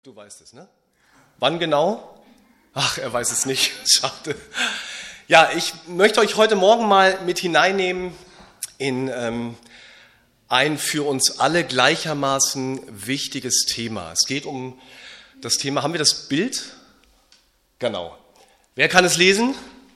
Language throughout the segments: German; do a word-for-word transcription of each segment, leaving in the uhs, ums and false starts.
Du weißt es, ne? Wann genau? Ach, er weiß es nicht. Schade. Ja, ich möchte euch heute Morgen mal mit hineinnehmen in ähm, ein für uns alle gleichermaßen wichtiges Thema. Es geht um das Thema, haben wir das Bild? Genau. Wer kann es lesen?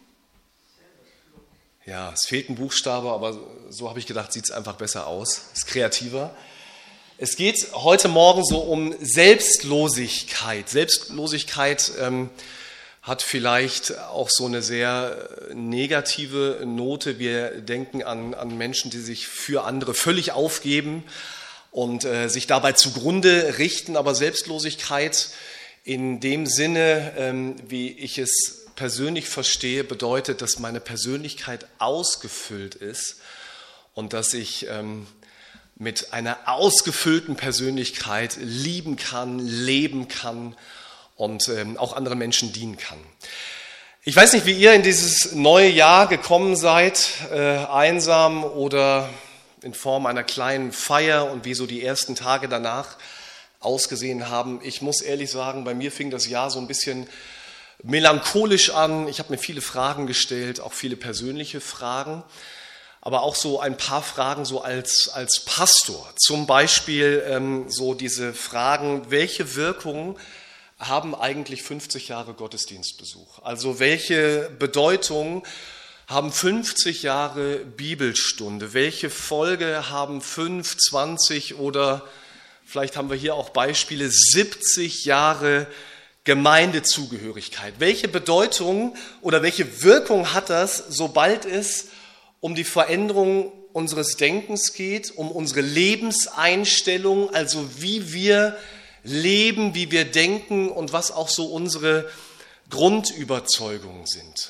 Ja, es fehlt ein Buchstabe, aber so habe ich gedacht, sieht es einfach besser aus. Ist kreativer. Es geht heute Morgen so um Selbstlosigkeit. Selbstlosigkeit ähm, hat vielleicht auch so eine sehr negative Note. Wir denken an, an Menschen, die sich für andere völlig aufgeben und äh, sich dabei zugrunde richten. Aber Selbstlosigkeit in dem Sinne, ähm, wie ich es persönlich verstehe, bedeutet, dass meine Persönlichkeit ausgefüllt ist und dass ich ähm, mit einer ausgefüllten Persönlichkeit lieben kann, leben kann und ähm, auch anderen Menschen dienen kann. Ich weiß nicht, wie ihr in dieses neue Jahr gekommen seid, äh, einsam oder in Form einer kleinen Feier und wie so die ersten Tage danach ausgesehen haben. Ich muss ehrlich sagen, bei mir fing das Jahr so ein bisschen melancholisch an. Ich habe mir viele Fragen gestellt, auch viele persönliche Fragen. Aber auch so ein paar Fragen so als, als Pastor. Zum Beispiel ähm, so diese Fragen, welche Wirkung haben eigentlich fünfzig Jahre Gottesdienstbesuch? Also welche Bedeutung haben fünfzig Jahre Bibelstunde? Welche Folge haben fünf, zwanzig oder vielleicht haben wir hier auch Beispiele, siebzig Jahre Gemeindezugehörigkeit? Welche Bedeutung oder welche Wirkung hat das, sobald es um die Veränderung unseres Denkens geht, um unsere Lebenseinstellung, also wie wir leben, wie wir denken und was auch so unsere Grundüberzeugungen sind.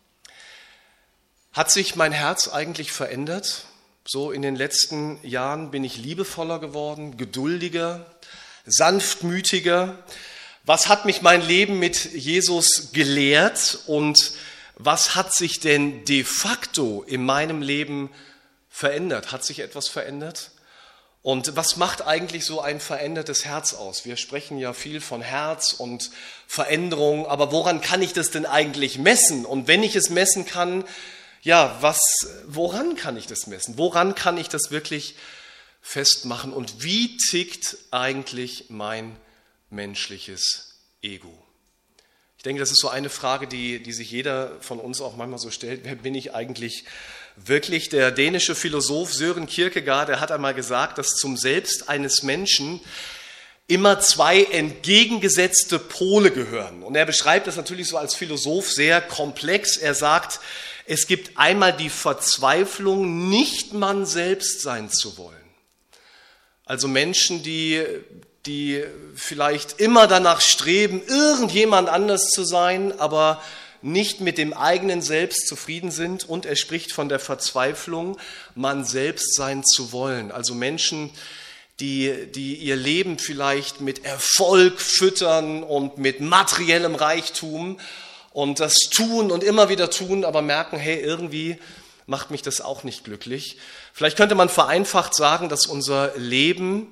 Hat sich mein Herz eigentlich verändert? So in den letzten Jahren bin ich liebevoller geworden, geduldiger, sanftmütiger. Was hat mich mein Leben mit Jesus gelehrt und was hat sich denn de facto in meinem Leben verändert? Hat sich etwas verändert? Und was macht eigentlich so ein verändertes Herz aus? Wir sprechen ja viel von Herz und Veränderung, aber woran kann ich das denn eigentlich messen? Und wenn ich es messen kann, ja, was, woran kann ich das messen? Woran kann ich das wirklich festmachen? Und wie tickt eigentlich mein menschliches Ego? Ich denke, das ist so eine Frage, die, die sich jeder von uns auch manchmal so stellt. Wer bin ich eigentlich wirklich? Der dänische Philosoph Søren Kierkegaard, der hat einmal gesagt, dass zum Selbst eines Menschen immer zwei entgegengesetzte Pole gehören. Und er beschreibt das natürlich so als Philosoph sehr komplex. Er sagt, es gibt einmal die Verzweiflung, nicht man selbst sein zu wollen. Also Menschen, die... die vielleicht immer danach streben, irgendjemand anders zu sein, aber nicht mit dem eigenen Selbst zufrieden sind. Und er spricht von der Verzweiflung, man selbst sein zu wollen. Also Menschen, die, die ihr Leben vielleicht mit Erfolg füttern und mit materiellem Reichtum und das tun und immer wieder tun, aber merken, hey, irgendwie macht mich das auch nicht glücklich. Vielleicht könnte man vereinfacht sagen, dass unser Leben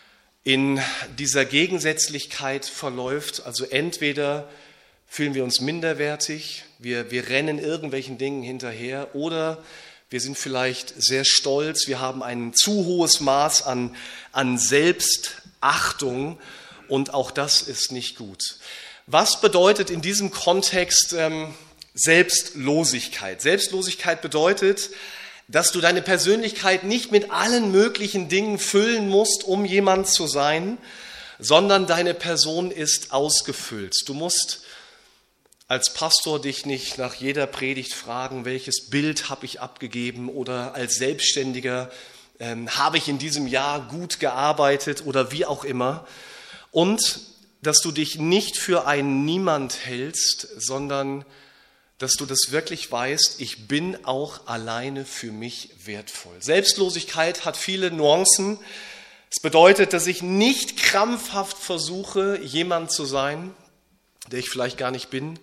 in dieser Gegensätzlichkeit verläuft. Also entweder fühlen wir uns minderwertig, wir, wir rennen irgendwelchen Dingen hinterher oder wir sind vielleicht sehr stolz, wir haben ein zu hohes Maß an, an Selbstachtung und auch das ist nicht gut. Was bedeutet in diesem Kontext ähm, Selbstlosigkeit? Selbstlosigkeit bedeutet, dass du deine Persönlichkeit nicht mit allen möglichen Dingen füllen musst, um jemand zu sein, sondern deine Person ist ausgefüllt. Du musst als Pastor dich nicht nach jeder Predigt fragen, welches Bild habe ich abgegeben oder als Selbstständiger ähm, habe ich in diesem Jahr gut gearbeitet oder wie auch immer. Und dass du dich nicht für einen Niemand hältst, sondern dass du das wirklich weißt, ich bin auch alleine für mich wertvoll. Selbstlosigkeit hat viele Nuancen. Es bedeutet, dass ich nicht krampfhaft versuche, jemand zu sein, der ich vielleicht gar nicht bin.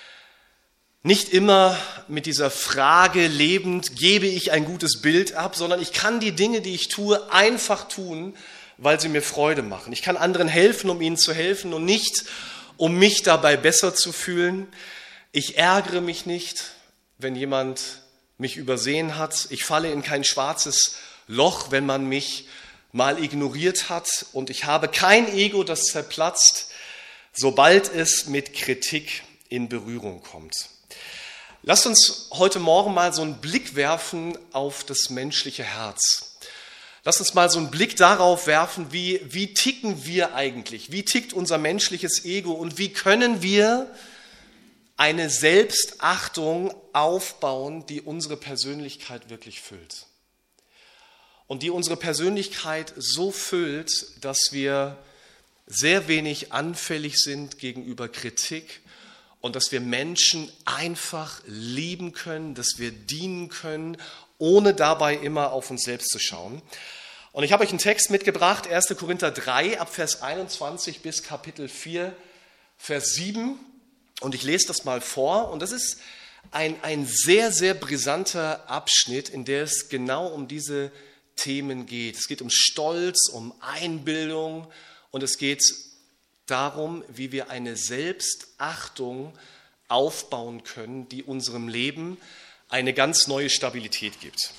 Nicht immer mit dieser Frage lebend, gebe ich ein gutes Bild ab, sondern ich kann die Dinge, die ich tue, einfach tun, weil sie mir Freude machen. Ich kann anderen helfen, um ihnen zu helfen und nicht, um mich dabei besser zu fühlen. Ich ärgere mich nicht, wenn jemand mich übersehen hat. Ich falle in kein schwarzes Loch, wenn man mich mal ignoriert hat. Und ich habe kein Ego, das zerplatzt, sobald es mit Kritik in Berührung kommt. Lasst uns heute Morgen mal so einen Blick werfen auf das menschliche Herz. Lasst uns mal so einen Blick darauf werfen, wie, wie ticken wir eigentlich? Wie tickt unser menschliches Ego und wie können wir eine Selbstachtung aufbauen, die unsere Persönlichkeit wirklich füllt? Und die unsere Persönlichkeit so füllt, dass wir sehr wenig anfällig sind gegenüber Kritik und dass wir Menschen einfach lieben können, dass wir dienen können, ohne dabei immer auf uns selbst zu schauen. Und ich habe euch einen Text mitgebracht, erster Korinther drei, ab Vers einundzwanzig bis Kapitel vier, Vers sieben. Und ich lese das mal vor. Und das ist ein, ein sehr, sehr brisanter Abschnitt, in der es genau um diese Themen geht. Es geht um Stolz, um Einbildung und es geht darum, wie wir eine Selbstachtung aufbauen können, die unserem Leben eine ganz neue Stabilität gibt.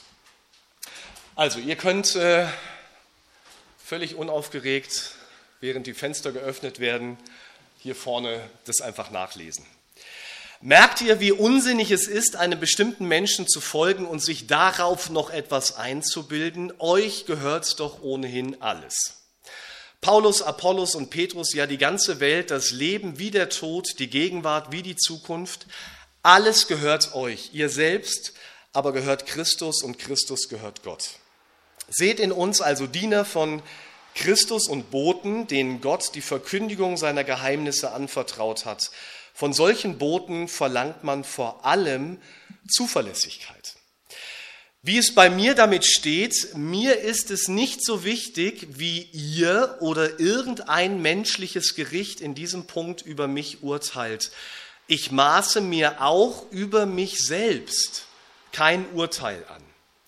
Also, ihr könnt äh, völlig unaufgeregt, während die Fenster geöffnet werden, hier vorne das einfach nachlesen. Merkt ihr, wie unsinnig es ist, einem bestimmten Menschen zu folgen und sich darauf noch etwas einzubilden? Euch gehört doch ohnehin alles. Paulus, Apollos und Petrus, ja die ganze Welt, das Leben wie der Tod, die Gegenwart wie die Zukunft, alles gehört euch. Ihr selbst aber gehört Christus und Christus gehört Gott. Seht in uns also Diener von Christus und Boten, denen Gott die Verkündigung seiner Geheimnisse anvertraut hat. Von solchen Boten verlangt man vor allem Zuverlässigkeit. Wie es bei mir damit steht, mir ist es nicht so wichtig, wie ihr oder irgendein menschliches Gericht in diesem Punkt über mich urteilt. Ich maße mir auch über mich selbst kein Urteil an.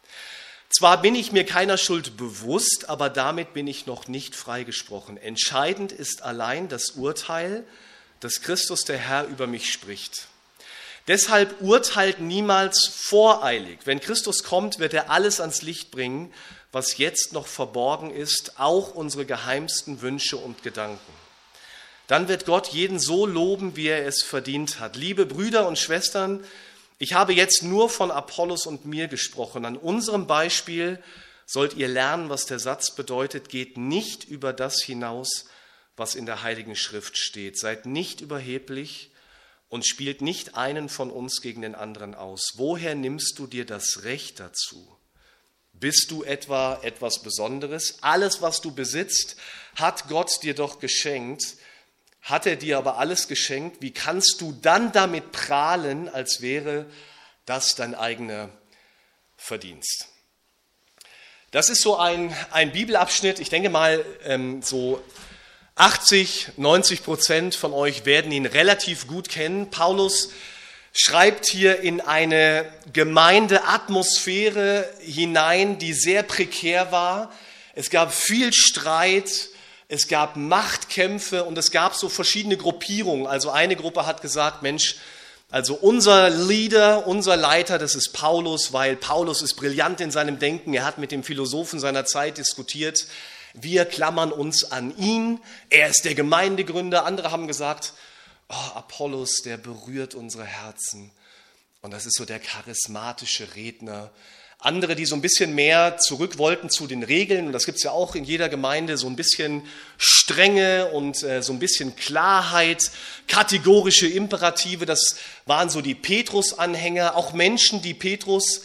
Zwar bin ich mir keiner Schuld bewusst, aber damit bin ich noch nicht freigesprochen. Entscheidend ist allein das Urteil, dass Christus der Herr über mich spricht. Deshalb urteilt niemals voreilig. Wenn Christus kommt, wird er alles ans Licht bringen, was jetzt noch verborgen ist, auch unsere geheimsten Wünsche und Gedanken. Dann wird Gott jeden so loben, wie er es verdient hat. Liebe Brüder und Schwestern, ich habe jetzt nur von Apollos und mir gesprochen. An unserem Beispiel sollt ihr lernen, was der Satz bedeutet, geht nicht über das hinaus, was in der Heiligen Schrift steht. Seid nicht überheblich und spielt nicht einen von uns gegen den anderen aus. Woher nimmst du dir das Recht dazu? Bist du etwa etwas Besonderes? Alles, was du besitzt, hat Gott dir doch geschenkt. Hat er dir aber alles geschenkt, wie kannst du dann damit prahlen, als wäre das dein eigener Verdienst? Das ist so ein, ein Bibelabschnitt, ich denke mal, ähm, so achtzig, neunzig Prozent von euch werden ihn relativ gut kennen. Paulus schreibt hier in eine Gemeindeatmosphäre hinein, die sehr prekär war. Es gab viel Streit, es gab Machtkämpfe und es gab so verschiedene Gruppierungen. Also eine Gruppe hat gesagt, Mensch, also unser Leader, unser Leiter, das ist Paulus, weil Paulus ist brillant in seinem Denken. Er hat mit dem Philosophen seiner Zeit diskutiert. Wir klammern uns an ihn. Er ist der Gemeindegründer. Andere haben gesagt, oh, Apollos, der berührt unsere Herzen. Und das ist so der charismatische Redner. Andere, die so ein bisschen mehr zurück wollten zu den Regeln, und das gibt es ja auch in jeder Gemeinde, so ein bisschen Strenge und äh, so ein bisschen Klarheit, kategorische Imperative, das waren so die Petrus-Anhänger, auch Menschen, die Petrus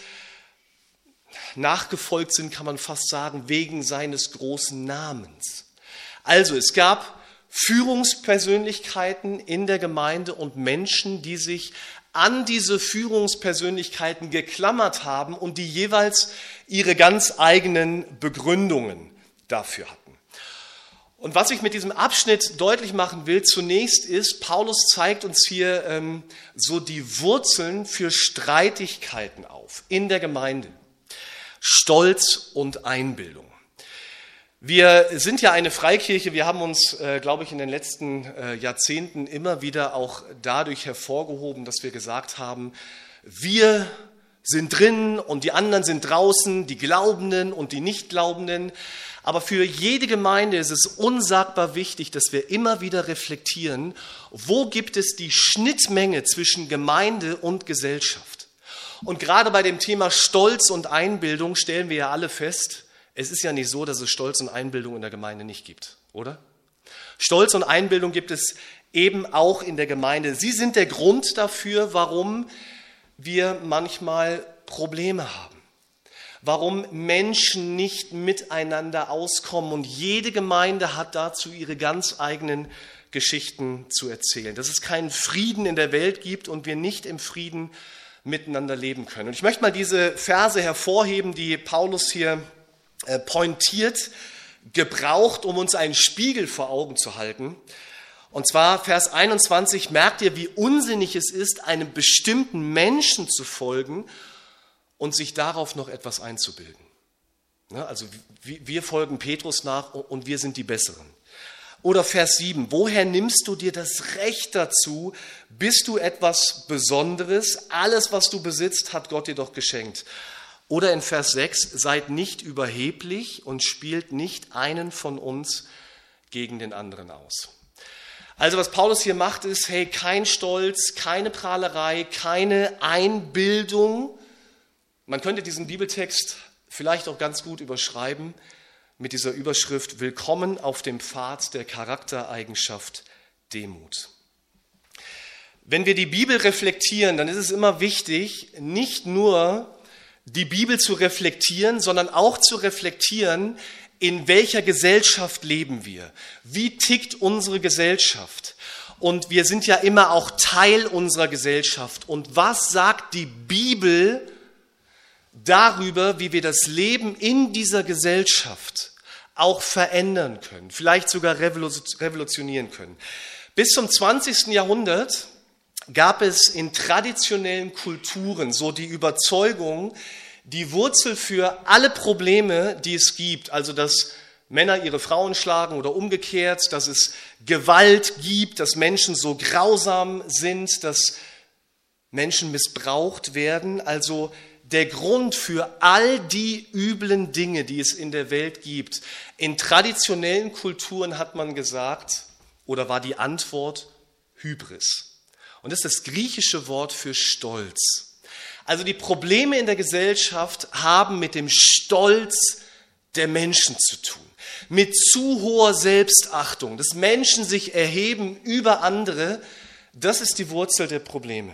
nachgefolgt sind, kann man fast sagen, wegen seines großen Namens. Also es gab Führungspersönlichkeiten in der Gemeinde und Menschen, die sich an diese Führungspersönlichkeiten geklammert haben und die jeweils ihre ganz eigenen Begründungen dafür hatten. Und was ich mit diesem Abschnitt deutlich machen will, zunächst ist, Paulus zeigt uns hier ähm, so die Wurzeln für Streitigkeiten auf in der Gemeinde. Stolz und Einbildung. Wir sind ja eine Freikirche, wir haben uns, äh, glaube ich, in den letzten äh, Jahrzehnten immer wieder auch dadurch hervorgehoben, dass wir gesagt haben, wir sind drin und die anderen sind draußen, die Glaubenden und die Nichtglaubenden. Aber für jede Gemeinde ist es unsagbar wichtig, dass wir immer wieder reflektieren, wo gibt es die Schnittmenge zwischen Gemeinde und Gesellschaft. Und gerade bei dem Thema Stolz und Einbildung stellen wir ja alle fest, es ist ja nicht so, dass es Stolz und Einbildung in der Gemeinde nicht gibt, oder? Stolz und Einbildung gibt es eben auch in der Gemeinde. Sie sind der Grund dafür, warum wir manchmal Probleme haben. Warum Menschen nicht miteinander auskommen. Und jede Gemeinde hat dazu ihre ganz eigenen Geschichten zu erzählen. Dass es keinen Frieden in der Welt gibt und wir nicht im Frieden miteinander leben können. Und ich möchte mal diese Verse hervorheben, die Paulus hier pointiert gebraucht, um uns einen Spiegel vor Augen zu halten. Und zwar Vers einundzwanzig, merkt ihr, wie unsinnig es ist, einem bestimmten Menschen zu folgen und sich darauf noch etwas einzubilden. Also wir folgen Petrus nach und wir sind die Besseren. Oder Vers sieben, woher nimmst du dir das Recht dazu? Bist du etwas Besonderes? Alles, was du besitzt, hat Gott dir doch geschenkt. Oder in Vers sechs, seid nicht überheblich und spielt nicht einen von uns gegen den anderen aus. Also was Paulus hier macht ist, hey, kein Stolz, keine Prahlerei, keine Einbildung. Man könnte diesen Bibeltext vielleicht auch ganz gut überschreiben mit dieser Überschrift, Willkommen auf dem Pfad der Charaktereigenschaft Demut. Wenn wir die Bibel reflektieren, dann ist es immer wichtig, nicht nur die Bibel zu reflektieren, sondern auch zu reflektieren, in welcher Gesellschaft leben wir? Wie tickt unsere Gesellschaft? Und wir sind ja immer auch Teil unserer Gesellschaft. Und was sagt die Bibel darüber, wie wir das Leben in dieser Gesellschaft auch verändern können, vielleicht sogar revolutionieren können? Bis zum zwanzigsten Jahrhundert gab es in traditionellen Kulturen so die Überzeugung, die Wurzel für alle Probleme, die es gibt, also dass Männer ihre Frauen schlagen oder umgekehrt, dass es Gewalt gibt, dass Menschen so grausam sind, dass Menschen missbraucht werden, also der Grund für all die üblen Dinge, die es in der Welt gibt. In traditionellen Kulturen hat man gesagt, oder war die Antwort Hybris. Und das ist das griechische Wort für Stolz. Also die Probleme in der Gesellschaft haben mit dem Stolz der Menschen zu tun. Mit zu hoher Selbstachtung, dass Menschen sich erheben über andere. Das ist die Wurzel der Probleme.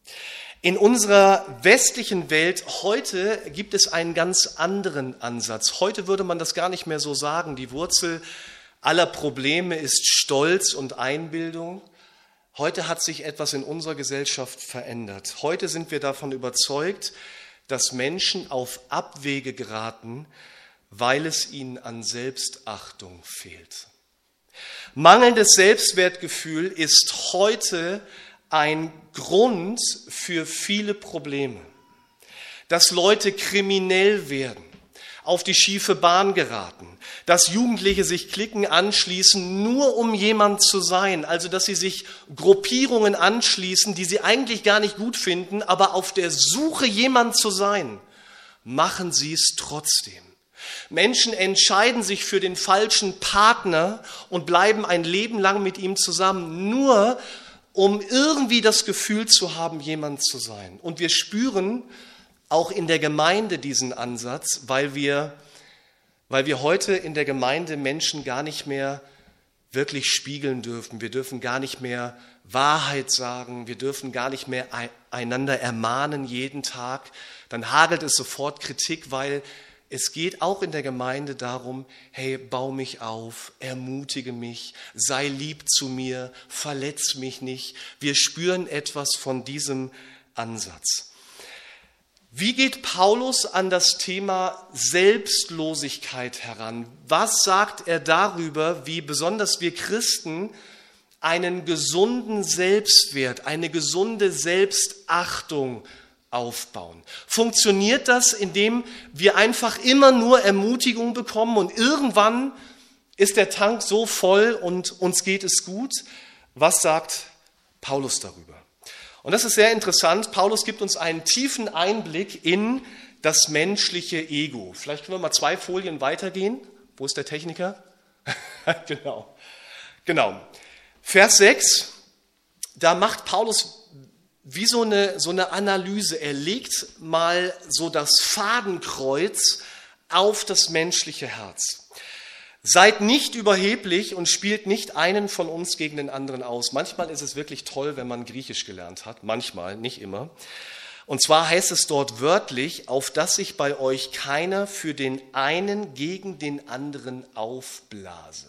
In unserer westlichen Welt heute gibt es einen ganz anderen Ansatz. Heute würde man das gar nicht mehr so sagen. Die Wurzel aller Probleme ist Stolz und Einbildung. Heute hat sich etwas in unserer Gesellschaft verändert. Heute sind wir davon überzeugt, dass Menschen auf Abwege geraten, weil es ihnen an Selbstachtung fehlt. Mangelndes Selbstwertgefühl ist heute ein Grund für viele Probleme. Dass Leute kriminell werden, auf die schiefe Bahn geraten, dass Jugendliche sich Cliquen anschließen, nur um jemand zu sein, also dass sie sich Gruppierungen anschließen, die sie eigentlich gar nicht gut finden, aber auf der Suche jemand zu sein, machen sie es trotzdem. Menschen entscheiden sich für den falschen Partner und bleiben ein Leben lang mit ihm zusammen, nur um irgendwie das Gefühl zu haben, jemand zu sein. Und wir spüren auch in der Gemeinde diesen Ansatz, weil wir, weil wir heute in der Gemeinde Menschen gar nicht mehr wirklich spiegeln dürfen. Wir dürfen gar nicht mehr Wahrheit sagen. Wir dürfen gar nicht mehr einander ermahnen jeden Tag. Dann hagelt es sofort Kritik, weil es geht auch in der Gemeinde darum, hey, bau mich auf, ermutige mich, sei lieb zu mir, verletz mich nicht. Wir spüren etwas von diesem Ansatz. Wie geht Paulus an das Thema Selbstlosigkeit heran? Was sagt er darüber, wie besonders wir Christen einen gesunden Selbstwert, eine gesunde Selbstachtung aufbauen. Funktioniert das, indem wir einfach immer nur Ermutigung bekommen und irgendwann ist der Tank so voll und uns geht es gut? Was sagt Paulus darüber? Und das ist sehr interessant. Paulus gibt uns einen tiefen Einblick in das menschliche Ego. Vielleicht können wir mal zwei Folien weitergehen. Wo ist der Techniker? genau. Genau. Vers sechs, da macht Paulus wie so eine, so eine Analyse. Er legt mal so das Fadenkreuz auf das menschliche Herz. Seid nicht überheblich und spielt nicht einen von uns gegen den anderen aus. Manchmal ist es wirklich toll, wenn man Griechisch gelernt hat. Manchmal, nicht immer. Und zwar heißt es dort wörtlich, auf dass sich bei euch keiner für den einen gegen den anderen aufblase.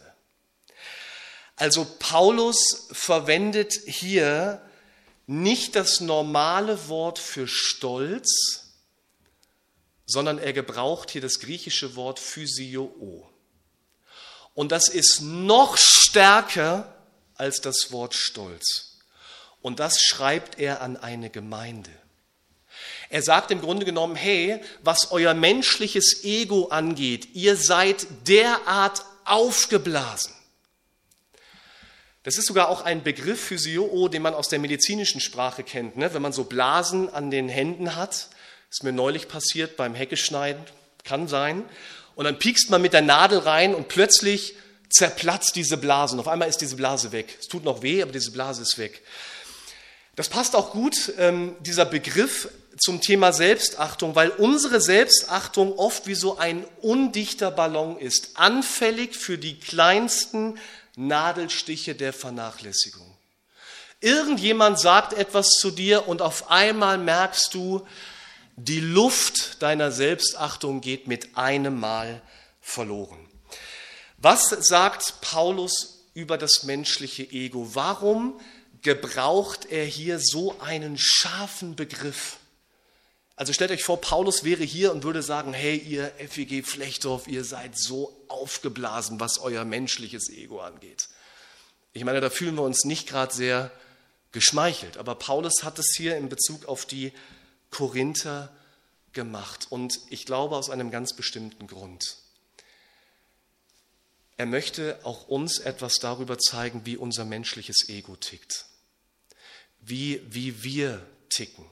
Also Paulus verwendet hier nicht das normale Wort für Stolz, sondern er gebraucht hier das griechische Wort physio. Und das ist noch stärker als das Wort Stolz. Und das schreibt er an eine Gemeinde. Er sagt im Grunde genommen, hey, was euer menschliches Ego angeht, ihr seid derart aufgeblasen. Das ist sogar auch ein Begriff Physio, den man aus der medizinischen Sprache kennt. Ne? Wenn man so Blasen an den Händen hat, ist mir neulich passiert beim Heckeschneiden, kann sein. Und dann piekst man mit der Nadel rein und plötzlich zerplatzt diese Blase. Und auf einmal ist diese Blase weg. Es tut noch weh, aber diese Blase ist weg. Das passt auch gut, ähm, dieser Begriff zum Thema Selbstachtung, weil unsere Selbstachtung oft wie so ein undichter Ballon ist, anfällig für die kleinsten Nadelstiche der Vernachlässigung. Irgendjemand sagt etwas zu dir und auf einmal merkst du, die Luft deiner Selbstachtung geht mit einem Mal verloren. Was sagt Paulus über das menschliche Ego? Warum gebraucht er hier so einen scharfen Begriff? Also stellt euch vor, Paulus wäre hier und würde sagen, hey ihr F E G Flechtdorf, ihr seid so aufgeblasen, was euer menschliches Ego angeht. Ich meine, da fühlen wir uns nicht gerade sehr geschmeichelt. Aber Paulus hat es hier in Bezug auf die Korinther gemacht. Und ich glaube aus einem ganz bestimmten Grund. Er möchte auch uns etwas darüber zeigen, wie unser menschliches Ego tickt. Wie, wie wir ticken.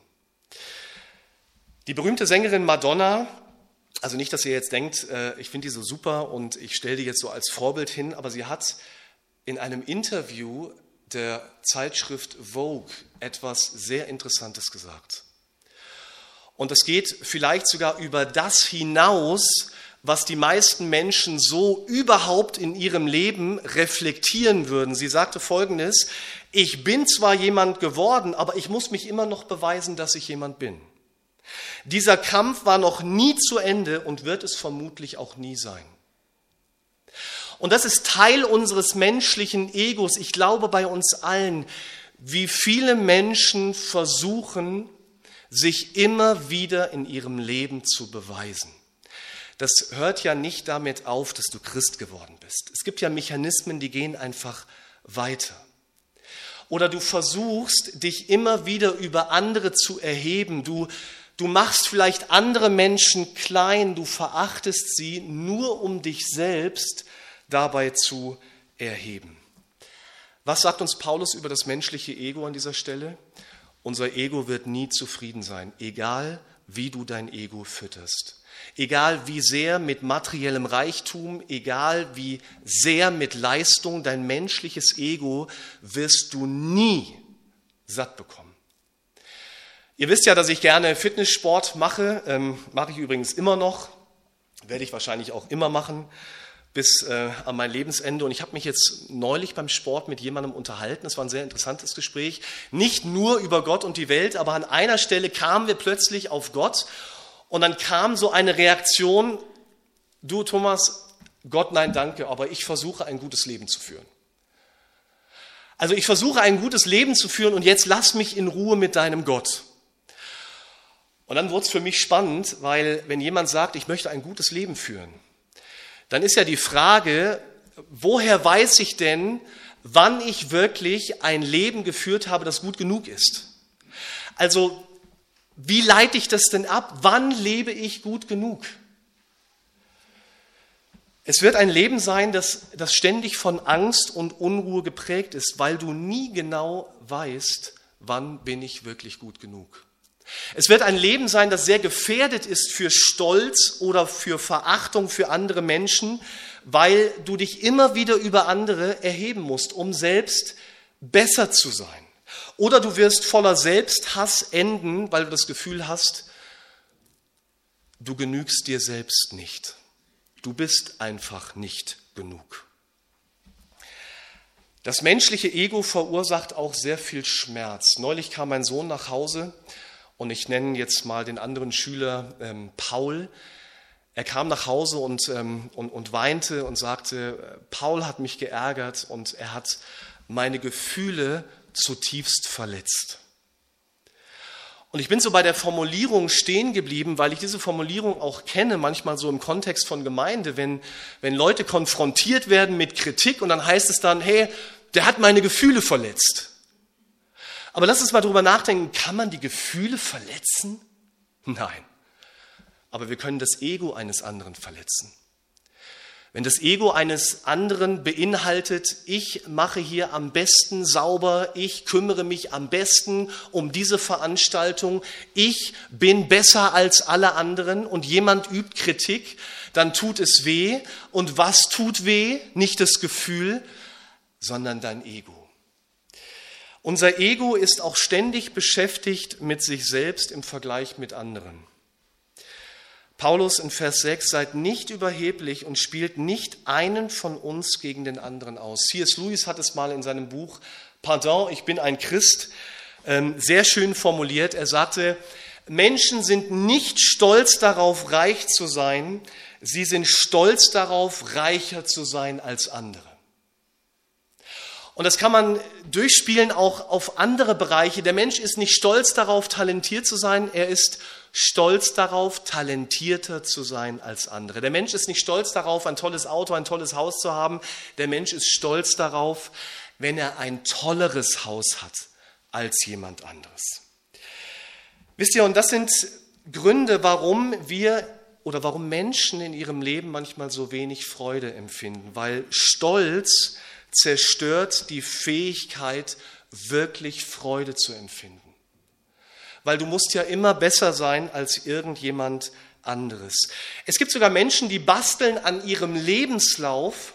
Die berühmte Sängerin Madonna, also nicht, dass ihr jetzt denkt, ich finde die so super und ich stelle die jetzt so als Vorbild hin, aber sie hat in einem Interview der Zeitschrift Vogue etwas sehr Interessantes gesagt. Und es geht vielleicht sogar über das hinaus, was die meisten Menschen so überhaupt in ihrem Leben reflektieren würden. Sie sagte Folgendes: Ich bin zwar jemand geworden, aber ich muss mich immer noch beweisen, dass ich jemand bin. Dieser Kampf war noch nie zu Ende und wird es vermutlich auch nie sein. Und das ist Teil unseres menschlichen Egos. Ich glaube bei uns allen, wie viele Menschen versuchen, sich immer wieder in ihrem Leben zu beweisen. Das hört ja nicht damit auf, dass du Christ geworden bist. Es gibt ja Mechanismen, die gehen einfach weiter. Oder du versuchst, dich immer wieder über andere zu erheben. Du, du machst vielleicht andere Menschen klein, du verachtest sie, nur um dich selbst dabei zu erheben. Was sagt uns Paulus über das menschliche Ego an dieser Stelle? Unser Ego wird nie zufrieden sein, egal wie du dein Ego fütterst. Egal wie sehr mit materiellem Reichtum, egal wie sehr mit Leistung, dein menschliches Ego wirst du nie satt bekommen. Ihr wisst ja, dass ich gerne Fitnesssport mache, ähm, mache ich übrigens immer noch, werde ich wahrscheinlich auch immer machen, bis äh, an mein Lebensende. Und ich habe mich jetzt neulich beim Sport mit jemandem unterhalten. Das war ein sehr interessantes Gespräch. Nicht nur über Gott und die Welt, aber an einer Stelle kamen wir plötzlich auf Gott. Und dann kam so eine Reaktion: Du Thomas, Gott nein danke, aber ich versuche ein gutes Leben zu führen. Also ich versuche ein gutes Leben zu führen und jetzt lass mich in Ruhe mit deinem Gott. Und dann wurde es für mich spannend, weil wenn jemand sagt, ich möchte ein gutes Leben führen, dann ist ja die Frage, woher weiß ich denn, wann ich wirklich ein Leben geführt habe, das gut genug ist? Also Wie leite ich das denn ab? Wann lebe ich gut genug? Es wird ein Leben sein, das, das ständig von Angst und Unruhe geprägt ist, weil du nie genau weißt, wann bin ich wirklich gut genug. Es wird ein Leben sein, das sehr gefährdet ist für Stolz oder für Verachtung für andere Menschen, weil du dich immer wieder über andere erheben musst, um selbst besser zu sein. Oder du wirst voller Selbsthass enden, weil du das Gefühl hast, du genügst dir selbst nicht. Du bist einfach nicht genug. Das menschliche Ego verursacht auch sehr viel Schmerz. Neulich kam mein Sohn nach Hause und ich nenne jetzt mal den anderen Schüler ähm, Paul. Er kam nach Hause und, ähm, und, und weinte und sagte, Paul hat mich geärgert und er hat meine Gefühle zutiefst verletzt. Und ich bin so bei der Formulierung stehen geblieben, weil ich diese Formulierung auch kenne, manchmal so im Kontext von Gemeinde, wenn, wenn Leute konfrontiert werden mit Kritik und dann heißt es dann, hey, der hat meine Gefühle verletzt. Aber lass uns mal drüber nachdenken, kann man die Gefühle verletzen? Nein. Aber wir können das Ego eines anderen verletzen. Wenn das Ego eines anderen beinhaltet, ich mache hier am besten sauber, ich kümmere mich am besten um diese Veranstaltung, ich bin besser als alle anderen und jemand übt Kritik, dann tut es weh. Und was tut weh? Nicht das Gefühl, sondern dein Ego. Unser Ego ist auch ständig beschäftigt mit sich selbst im Vergleich mit anderen. Paulus in Vers sechs, seid nicht überheblich und spielt nicht einen von uns gegen den anderen aus. C S Lewis hat es mal in seinem Buch Pardon, ich bin ein Christ, sehr schön formuliert. Er sagte, Menschen sind nicht stolz darauf, reich zu sein, sie sind stolz darauf, reicher zu sein als andere. Und das kann man durchspielen auch auf andere Bereiche. Der Mensch ist nicht stolz darauf, talentiert zu sein, er ist stolz darauf, talentierter zu sein als andere. Der Mensch ist nicht stolz darauf, ein tolles Auto, ein tolles Haus zu haben. Der Mensch ist stolz darauf, wenn er ein tolleres Haus hat als jemand anderes. Wisst ihr, und das sind Gründe, warum wir oder warum Menschen in ihrem Leben manchmal so wenig Freude empfinden, weil Stolz zerstört die Fähigkeit, wirklich Freude zu empfinden. Weil du musst ja immer besser sein als irgendjemand anderes. Es gibt sogar Menschen, die basteln an ihrem Lebenslauf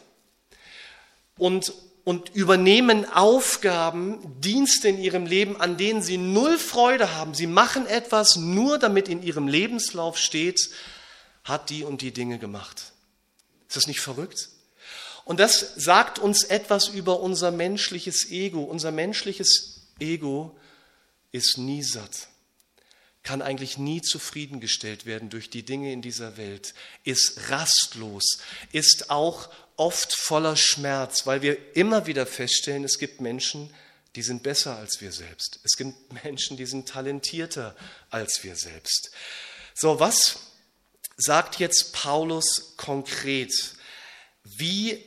und, und übernehmen Aufgaben, Dienste in ihrem Leben, an denen sie null Freude haben. Sie machen etwas nur, damit in ihrem Lebenslauf steht, hat die und die Dinge gemacht. Ist das nicht verrückt? Und das sagt uns etwas über unser menschliches Ego. Unser menschliches Ego ist nie satt, kann eigentlich nie zufriedengestellt werden durch die Dinge in dieser Welt, ist rastlos, ist auch oft voller Schmerz, weil wir immer wieder feststellen, es gibt Menschen, die sind besser als wir selbst. Es gibt Menschen, die sind talentierter als wir selbst. So, was sagt jetzt Paulus konkret? Wie,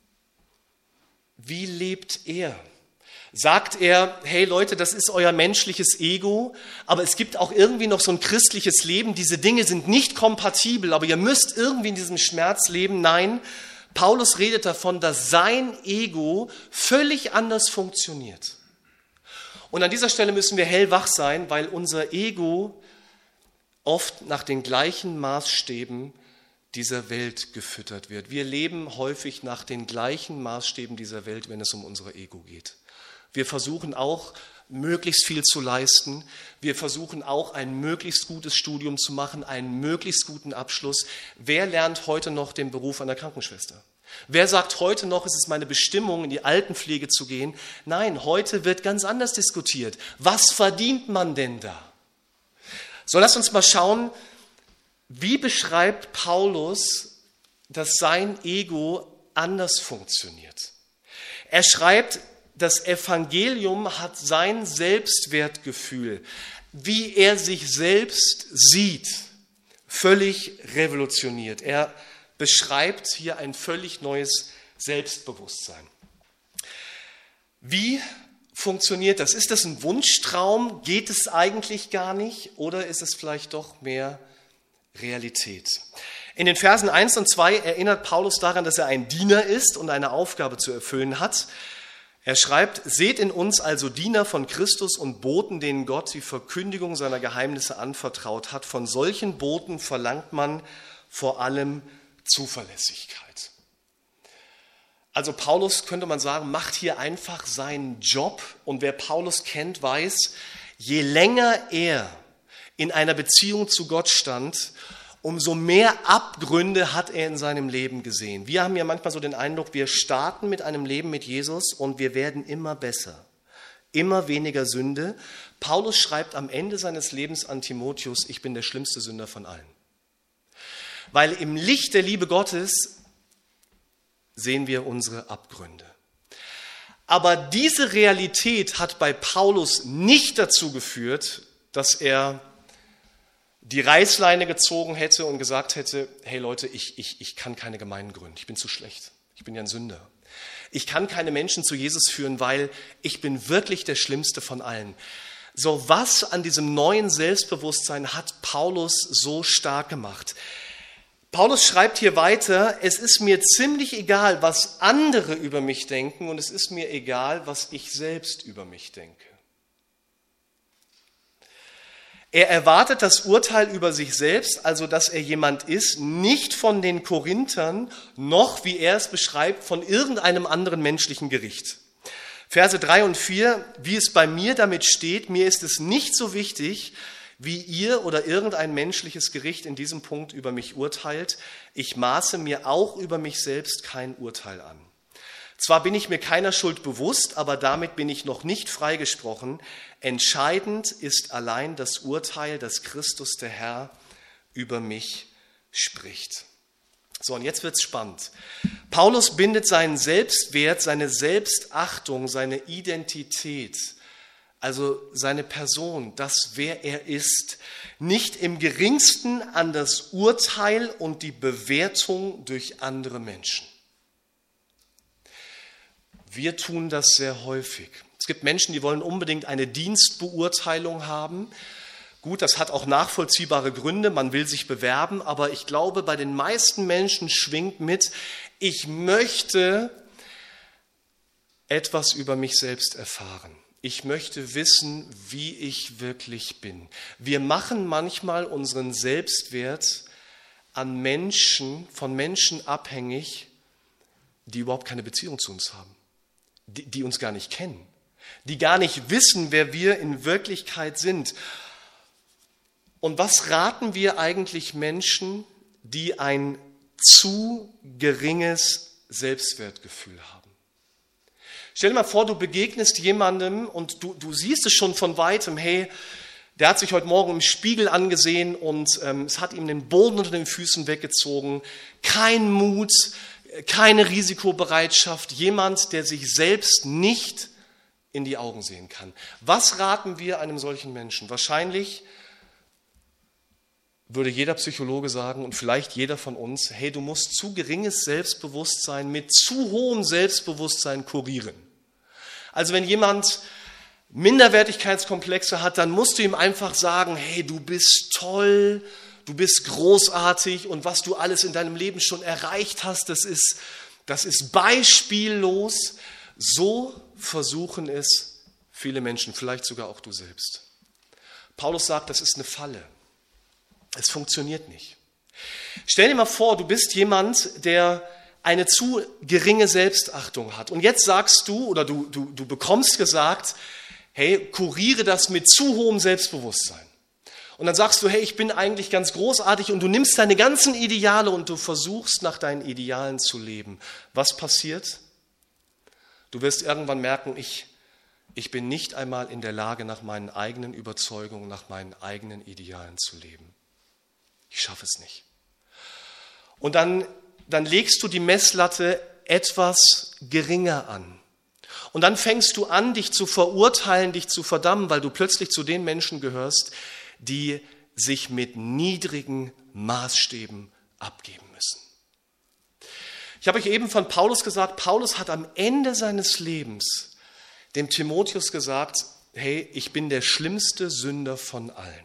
wie lebt er? Sagt er, hey Leute, das ist euer menschliches Ego, aber es gibt auch irgendwie noch so ein christliches Leben. Diese Dinge sind nicht kompatibel, aber ihr müsst irgendwie in diesem Schmerz leben. Nein, Paulus redet davon, dass sein Ego völlig anders funktioniert. Und an dieser Stelle müssen wir hellwach sein, weil unser Ego oft nach den gleichen Maßstäben dieser Welt gefüttert wird. Wir leben häufig nach den gleichen Maßstäben dieser Welt, wenn es um unser Ego geht. Wir versuchen auch, möglichst viel zu leisten. Wir versuchen auch, ein möglichst gutes Studium zu machen, einen möglichst guten Abschluss. Wer lernt heute noch den Beruf einer Krankenschwester? Wer sagt heute noch, es ist meine Bestimmung, in die Altenpflege zu gehen? Nein, heute wird ganz anders diskutiert. Was verdient man denn da? So, lasst uns mal schauen, wie beschreibt Paulus, dass sein Ego anders funktioniert. Er schreibt, das Evangelium hat sein Selbstwertgefühl, wie er sich selbst sieht, völlig revolutioniert. Er beschreibt hier ein völlig neues Selbstbewusstsein. Wie funktioniert das? Ist das ein Wunschtraum? Geht es eigentlich gar nicht? Oder ist es vielleicht doch mehr Realität? In den Versen eins und zwei erinnert Paulus daran, dass er ein Diener ist und eine Aufgabe zu erfüllen hat. Er schreibt, seht in uns also Diener von Christus und Boten, denen Gott die Verkündigung seiner Geheimnisse anvertraut hat. Von solchen Boten verlangt man vor allem Zuverlässigkeit. Also Paulus, könnte man sagen, macht hier einfach seinen Job. Und wer Paulus kennt, weiß, je länger er in einer Beziehung zu Gott stand, umso mehr Abgründe hat er in seinem Leben gesehen. Wir haben ja manchmal so den Eindruck, wir starten mit einem Leben mit Jesus und wir werden immer besser, immer weniger Sünde. Paulus schreibt am Ende seines Lebens an Timotheus, ich bin der schlimmste Sünder von allen. Weil im Licht der Liebe Gottes sehen wir unsere Abgründe. Aber diese Realität hat bei Paulus nicht dazu geführt, dass er die Reißleine gezogen hätte und gesagt hätte, hey Leute, ich, ich, ich kann keine Gemeinden gründen, ich bin zu schlecht, ich bin ja ein Sünder. Ich kann keine Menschen zu Jesus führen, weil ich bin wirklich der Schlimmste von allen. So, was an diesem neuen Selbstbewusstsein hat Paulus so stark gemacht? Paulus schreibt hier weiter, es ist mir ziemlich egal, was andere über mich denken und es ist mir egal, was ich selbst über mich denke. Er erwartet das Urteil über sich selbst, also dass er jemand ist, nicht von den Korinthern, noch, wie er es beschreibt, von irgendeinem anderen menschlichen Gericht. Verse drei und vier, wie es bei mir damit steht, mir ist es nicht so wichtig, wie ihr oder irgendein menschliches Gericht in diesem Punkt über mich urteilt. Ich maße mir auch über mich selbst kein Urteil an. Zwar bin ich mir keiner Schuld bewusst, aber damit bin ich noch nicht freigesprochen. Entscheidend ist allein das Urteil, dass Christus der Herr über mich spricht. So, und jetzt wird's spannend. Paulus bindet seinen Selbstwert, seine Selbstachtung, seine Identität, also seine Person, das, wer er ist, nicht im geringsten an das Urteil und die Bewertung durch andere Menschen. Wir tun das sehr häufig. Es gibt Menschen, die wollen unbedingt eine Dienstbeurteilung haben. Gut, das hat auch nachvollziehbare Gründe, man will sich bewerben, aber ich glaube, bei den meisten Menschen schwingt mit, ich möchte etwas über mich selbst erfahren. Ich möchte wissen, wie ich wirklich bin. Wir machen manchmal unseren Selbstwert an Menschen, von Menschen abhängig, die überhaupt keine Beziehung zu uns haben. Die, die uns gar nicht kennen, die gar nicht wissen, wer wir in Wirklichkeit sind. Und was raten wir eigentlich Menschen, die ein zu geringes Selbstwertgefühl haben? Stell dir mal vor, du begegnest jemandem und du, du siehst es schon von weitem, hey, der hat sich heute Morgen im Spiegel angesehen und ähm, es hat ihm den Boden unter den Füßen weggezogen, kein Mut, keine Risikobereitschaft, jemand, der sich selbst nicht in die Augen sehen kann. Was raten wir einem solchen Menschen? Wahrscheinlich würde jeder Psychologe sagen und vielleicht jeder von uns, hey, du musst zu geringes Selbstbewusstsein mit zu hohem Selbstbewusstsein kurieren. Also wenn jemand Minderwertigkeitskomplexe hat, dann musst du ihm einfach sagen, hey, du bist toll, du bist großartig und was du alles in deinem Leben schon erreicht hast, das ist, das ist beispiellos. So versuchen es viele Menschen, vielleicht sogar auch du selbst. Paulus sagt, das ist eine Falle. Es funktioniert nicht. Stell dir mal vor, du bist jemand, der eine zu geringe Selbstachtung hat. Und jetzt sagst du oder du, du, du bekommst gesagt, hey, kuriere das mit zu hohem Selbstbewusstsein. Und dann sagst du, hey, ich bin eigentlich ganz großartig und du nimmst deine ganzen Ideale und du versuchst nach deinen Idealen zu leben. Was passiert? Du wirst irgendwann merken, ich, ich bin nicht einmal in der Lage, nach meinen eigenen Überzeugungen, nach meinen eigenen Idealen zu leben. Ich schaffe es nicht. Und dann, dann legst du die Messlatte etwas geringer an. Und dann fängst du an, dich zu verurteilen, dich zu verdammen, weil du plötzlich zu den Menschen gehörst, die sich mit niedrigen Maßstäben abgeben müssen. Ich habe euch eben von Paulus gesagt, Paulus hat am Ende seines Lebens dem Timotheus gesagt, hey, ich bin der schlimmste Sünder von allen.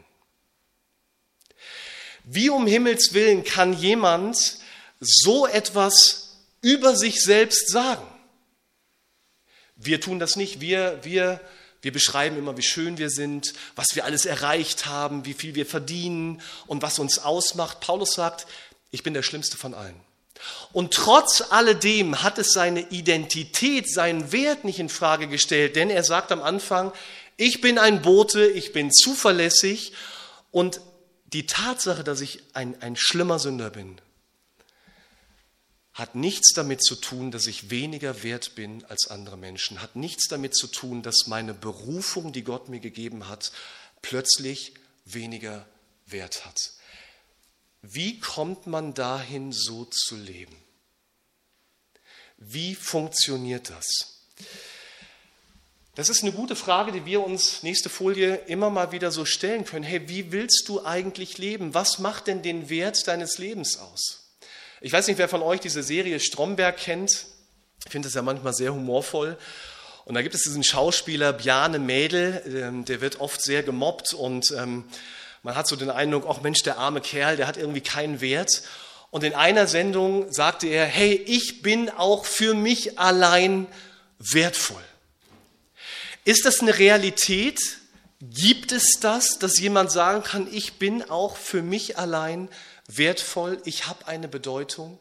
Wie um Himmels Willen kann jemand so etwas über sich selbst sagen? Wir tun das nicht. Wir, wir, wir beschreiben immer, wie schön wir sind, was wir alles erreicht haben, wie viel wir verdienen und was uns ausmacht. Paulus sagt, ich bin der Schlimmste von allen. Und trotz alledem hat es seine Identität, seinen Wert nicht in Frage gestellt, denn er sagt am Anfang, ich bin ein Bote, ich bin zuverlässig und die Tatsache, dass ich ein, ein schlimmer Sünder bin, hat nichts damit zu tun, dass ich weniger wert bin als andere Menschen, hat nichts damit zu tun, dass meine Berufung, die Gott mir gegeben hat, plötzlich weniger Wert hat. Wie kommt man dahin, so zu leben? Wie funktioniert das? Das ist eine gute Frage, die wir uns, nächste Folie, immer mal wieder so stellen können. Hey, wie willst du eigentlich leben? Was macht denn den Wert deines Lebens aus? Ich weiß nicht, wer von euch diese Serie Stromberg kennt. Ich finde das ja manchmal sehr humorvoll. Und da gibt es diesen Schauspieler Bjarne Mädel, der wird oft sehr gemobbt und man hat so den Eindruck, ach Mensch, der arme Kerl, der hat irgendwie keinen Wert. Und in einer Sendung sagte er, hey, ich bin auch für mich allein wertvoll. Ist das eine Realität? Gibt es das, dass jemand sagen kann, ich bin auch für mich allein wertvoll, ich habe eine Bedeutung?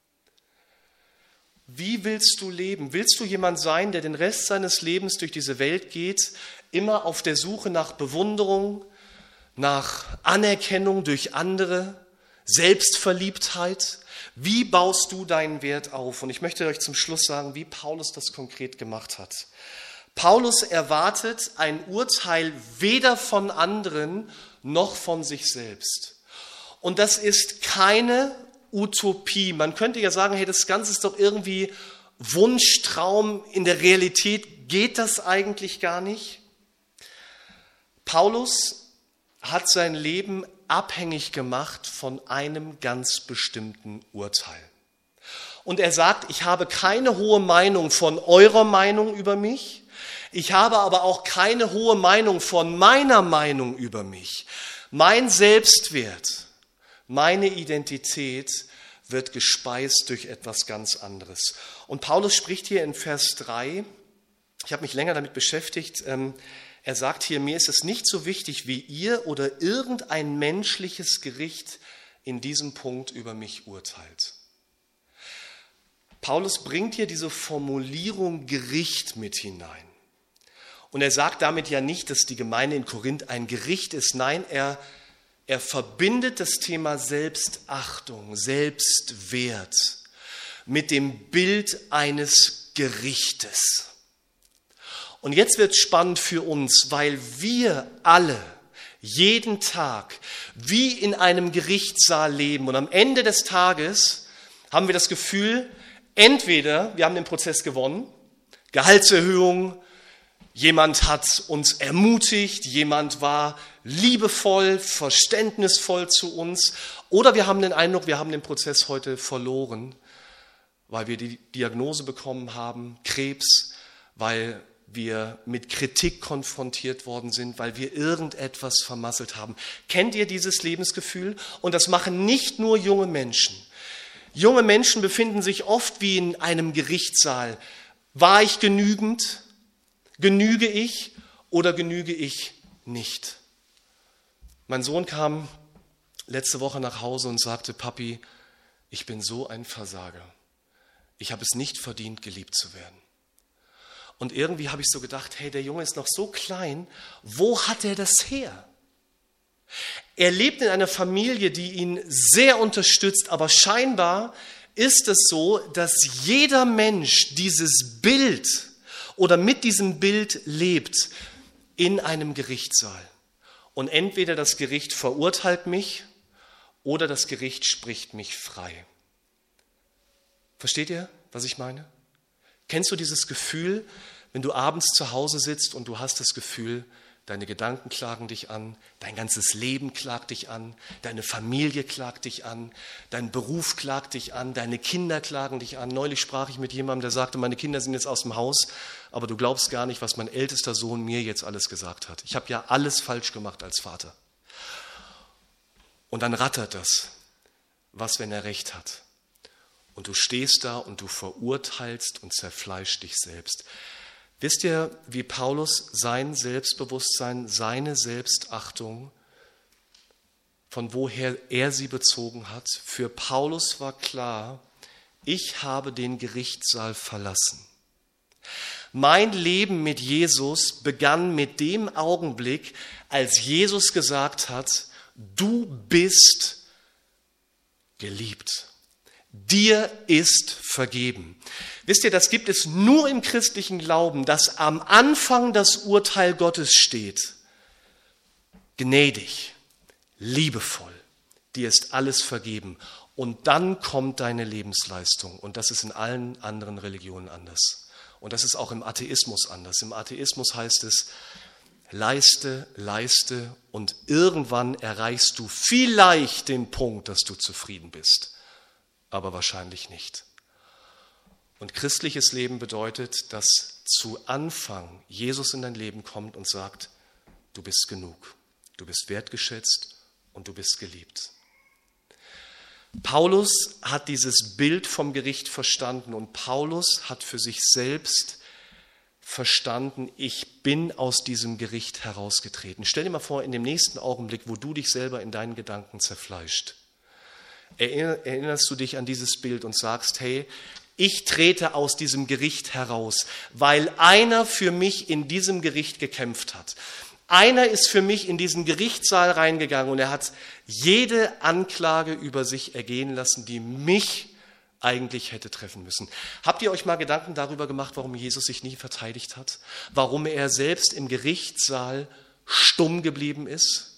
Wie willst du leben? Willst du jemand sein, der den Rest seines Lebens durch diese Welt geht, immer auf der Suche nach Bewunderung, nach Anerkennung durch andere, Selbstverliebtheit? Wie baust du deinen Wert auf? Und ich möchte euch zum Schluss sagen, wie Paulus das konkret gemacht hat. Paulus erwartet ein Urteil weder von anderen noch von sich selbst. Und das ist keine Utopie. Man könnte ja sagen, hey, das Ganze ist doch irgendwie Wunschtraum. In der Realität geht das eigentlich gar nicht. Paulus hat sein Leben abhängig gemacht von einem ganz bestimmten Urteil. Und er sagt, ich habe keine hohe Meinung von eurer Meinung über mich, ich habe aber auch keine hohe Meinung von meiner Meinung über mich. Mein Selbstwert, meine Identität wird gespeist durch etwas ganz anderes. Und Paulus spricht hier in Vers drei, ich habe mich länger damit beschäftigt, ähm, er sagt hier, mir ist es nicht so wichtig, wie ihr oder irgendein menschliches Gericht in diesem Punkt über mich urteilt. Paulus bringt hier diese Formulierung Gericht mit hinein. Und er sagt damit ja nicht, dass die Gemeinde in Korinth ein Gericht ist. Nein, er, er verbindet das Thema Selbstachtung, Selbstwert mit dem Bild eines Gerichtes. Und jetzt wird es spannend für uns, weil wir alle jeden Tag wie in einem Gerichtssaal leben. Und am Ende des Tages haben wir das Gefühl, entweder wir haben den Prozess gewonnen, Gehaltserhöhung, jemand hat uns ermutigt, jemand war liebevoll, verständnisvoll zu uns, oder wir haben den Eindruck, wir haben den Prozess heute verloren, weil wir die Diagnose bekommen haben, Krebs, weil wir mit Kritik konfrontiert worden sind, weil wir irgendetwas vermasselt haben. Kennt ihr dieses Lebensgefühl? Und das machen nicht nur junge Menschen. Junge Menschen befinden sich oft wie in einem Gerichtssaal. War ich genügend? Genüge ich oder genüge ich nicht? Mein Sohn kam letzte Woche nach Hause und sagte, Papi, ich bin so ein Versager. Ich habe es nicht verdient, geliebt zu werden. Und irgendwie habe ich so gedacht, hey, der Junge ist noch so klein, wo hat er das her? Er lebt in einer Familie, die ihn sehr unterstützt, aber scheinbar ist es so, dass jeder Mensch dieses Bild oder mit diesem Bild lebt in einem Gerichtssaal. Und entweder das Gericht verurteilt mich oder das Gericht spricht mich frei. Versteht ihr, was ich meine? Kennst du dieses Gefühl, wenn du abends zu Hause sitzt und du hast das Gefühl, deine Gedanken klagen dich an, dein ganzes Leben klagt dich an, deine Familie klagt dich an, dein Beruf klagt dich an, deine Kinder klagen dich an. Neulich sprach ich mit jemandem, der sagte, meine Kinder sind jetzt aus dem Haus, aber du glaubst gar nicht, was mein ältester Sohn mir jetzt alles gesagt hat. Ich habe ja alles falsch gemacht als Vater. Und dann rattert das. Was, wenn er recht hat? Und du stehst da und du verurteilst und zerfleischst dich selbst. Wisst ihr, wie Paulus sein Selbstbewusstsein, seine Selbstachtung, von woher er sie bezogen hat? Für Paulus war klar, ich habe den Gerichtssaal verlassen. Mein Leben mit Jesus begann mit dem Augenblick, als Jesus gesagt hat, du bist geliebt. Dir ist vergeben. Wisst ihr, das gibt es nur im christlichen Glauben, dass am Anfang das Urteil Gottes steht. Gnädig, liebevoll, dir ist alles vergeben. Und dann kommt deine Lebensleistung. Und das ist in allen anderen Religionen anders. Und das ist auch im Atheismus anders. Im Atheismus heißt es, leiste, leiste und irgendwann erreichst du vielleicht den Punkt, dass du zufrieden bist. Aber wahrscheinlich nicht. Und christliches Leben bedeutet, dass zu Anfang Jesus in dein Leben kommt und sagt, du bist genug, du bist wertgeschätzt und du bist geliebt. Paulus hat dieses Bild vom Gericht verstanden und Paulus hat für sich selbst verstanden, ich bin aus diesem Gericht herausgetreten. Stell dir mal vor, in dem nächsten Augenblick, wo du dich selber in deinen Gedanken zerfleischt, erinnerst du dich an dieses Bild und sagst, hey, ich trete aus diesem Gericht heraus, weil einer für mich in diesem Gericht gekämpft hat. Einer ist für mich in diesen Gerichtssaal reingegangen und er hat jede Anklage über sich ergehen lassen, die mich eigentlich hätte treffen müssen. Habt ihr euch mal Gedanken darüber gemacht, warum Jesus sich nie verteidigt hat? Warum er selbst im Gerichtssaal stumm geblieben ist?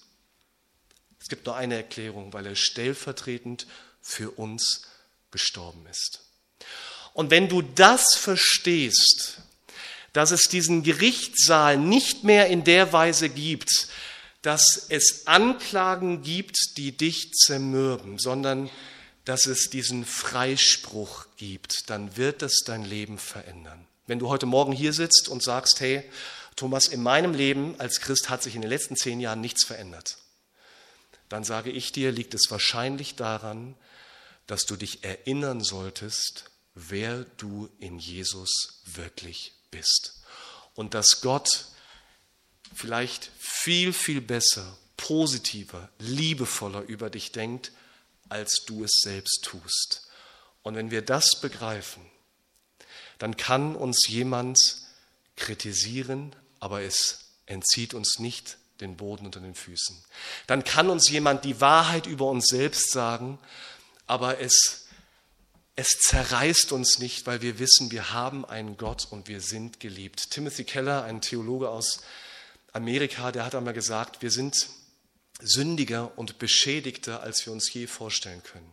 Es gibt nur eine Erklärung, weil er stellvertretend für uns gestorben ist. Und wenn du das verstehst, dass es diesen Gerichtssaal nicht mehr in der Weise gibt, dass es Anklagen gibt, die dich zermürben, sondern dass es diesen Freispruch gibt, dann wird es dein Leben verändern. Wenn du heute Morgen hier sitzt und sagst, hey, Thomas, in meinem Leben als Christ hat sich in den letzten zehn Jahren nichts verändert, dann sage ich dir, liegt es wahrscheinlich daran, dass du dich erinnern solltest, wer du in Jesus wirklich bist. Und dass Gott vielleicht viel, viel besser, positiver, liebevoller über dich denkt, als du es selbst tust. Und wenn wir das begreifen, dann kann uns jemand kritisieren, aber es entzieht uns nicht den Boden unter den Füßen. Dann kann uns jemand die Wahrheit über uns selbst sagen, aber es, es zerreißt uns nicht, weil wir wissen, wir haben einen Gott und wir sind geliebt. Timothy Keller, ein Theologe aus Amerika, der hat einmal gesagt, wir sind sündiger und beschädigter, als wir uns je vorstellen können.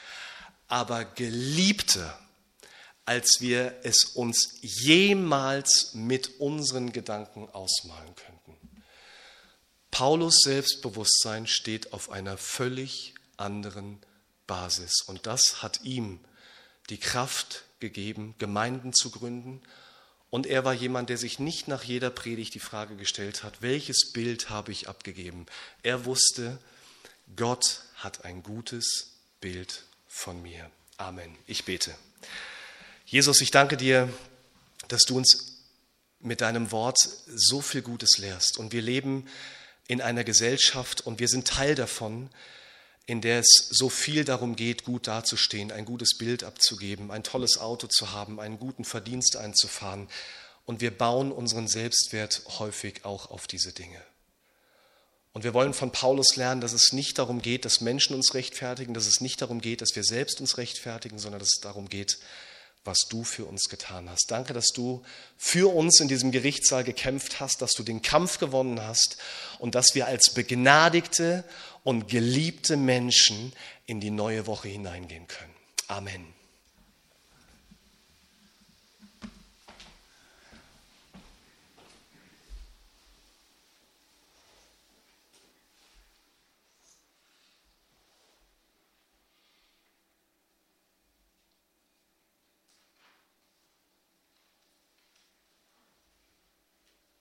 Aber geliebter, als wir es uns jemals mit unseren Gedanken ausmalen könnten. Paulus' Selbstbewusstsein steht auf einer völlig anderen Basis. Und das hat ihm die Kraft gegeben, Gemeinden zu gründen. Und er war jemand, der sich nicht nach jeder Predigt die Frage gestellt hat, welches Bild habe ich abgegeben? Er wusste, Gott hat ein gutes Bild von mir. Amen. Ich bete. Jesus, ich danke dir, dass du uns mit deinem Wort so viel Gutes lehrst. Und wir leben in einer Gesellschaft und wir sind Teil davon, in der es so viel darum geht, gut dazustehen, ein gutes Bild abzugeben, ein tolles Auto zu haben, einen guten Verdienst einzufahren. Und wir bauen unseren Selbstwert häufig auch auf diese Dinge. Und wir wollen von Paulus lernen, dass es nicht darum geht, dass Menschen uns rechtfertigen, dass es nicht darum geht, dass wir selbst uns rechtfertigen, sondern dass es darum geht, was du für uns getan hast. Danke, dass du für uns in diesem Gerichtssaal gekämpft hast, dass du den Kampf gewonnen hast und dass wir als begnadigte und geliebte Menschen in die neue Woche hineingehen können. Amen.